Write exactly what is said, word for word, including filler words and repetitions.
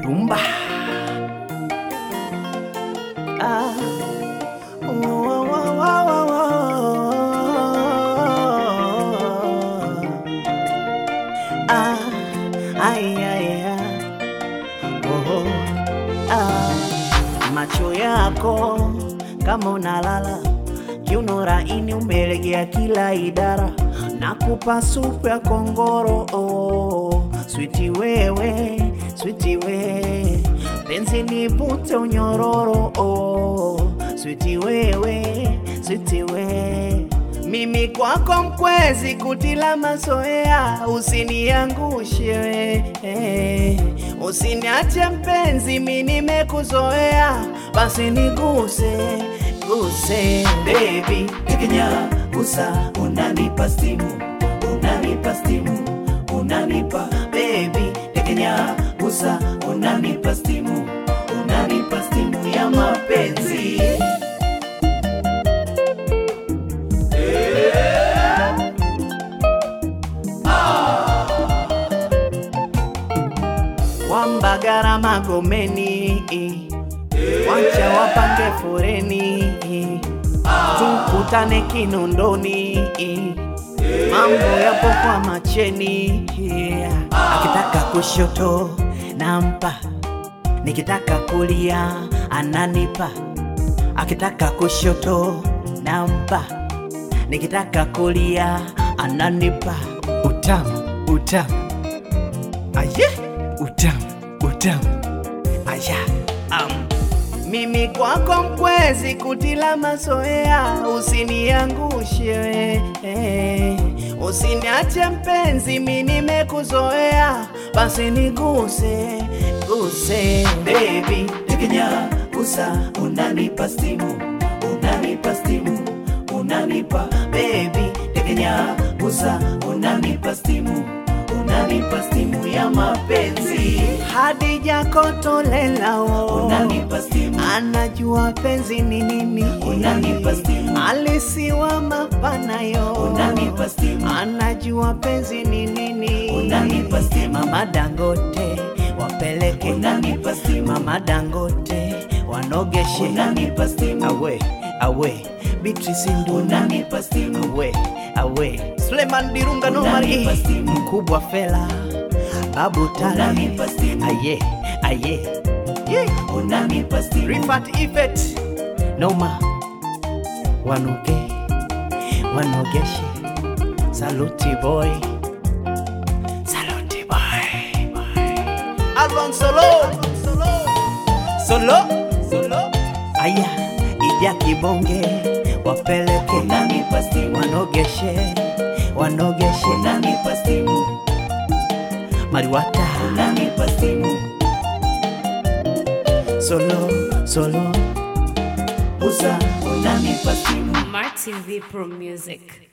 rumba. Ah, oh, oh, oh, oh, oh. Ah, ay, ay, ay. Oh, oh. Ah, macho yako kama unalala, kiuno laini umelegea kila idara, nakupa supu ya kongoro. Oh, sweetie wewe, sweetie we, penzi nipute unyororo. Oh, sweetie wewe, sweetie we, mimi kwako mkwezi kutila mazoea, usiniangushe we, usiniache mpenzi, mimi nimekuzoea, basi niguse guse. Baby, tekenya gusa, unanipa stimu, unanipa stimu, unanipa. Baby, tekenya gusa, unanipa stimu, unanipa stimu ya mapenzi. Wambagara Magomeni, wacha wapange foreni, tukutane Kinondoni, mambo yapo kwa macheni. Akitaka kushoto nampa, nikitaka kulia ananipa. Akitaka kushoto nampa, nikitaka kulia ananipa. Utamu, utamu, aye, utamu, utamu, aya. Um. Mimi kwako mkwezi kutila mazoea, usiniangushe we, usiniache mpenzi, mimi nimekuzoea, basi niguse guse. Baby, tekenya gusa, unanipa stimu, unanipa stimu, unanipa. Baby, tekenya gusa, unanipa stimu, unanipa stimu ya mapenzi. Hadija Kotolela, oh, unanipa stimu, anajua penzi ni nini. Unanipa stimu, alisiwa mapana yo, unanipa stimu, anajua penzi ni nini. Unanipa stimu, Mama Dangote wapeleke, unanipa stimu, Mama Dangote wanogeshe. Unanipa stimu, awe awe Beatrice Ndu, unanipa stimu, awe awe Suleiman Dirunga no mari, mkubwa Fela Babu Tale, unanipa stimu, aye aye, yeah. Unanipa stimu, Rifat Ifet Noma wanoge wanogeshe. Saluti boy, saluti boy, Alwan Solo Solo Solo, aya Ija Kibonge wapeleke. Unanipa stimu, wanogeshe wanogeshe. Unanipa stimu, Mariwata, unanipa stimu, Solo Solo gusa, unanipa stimu. Martin V Pro Music.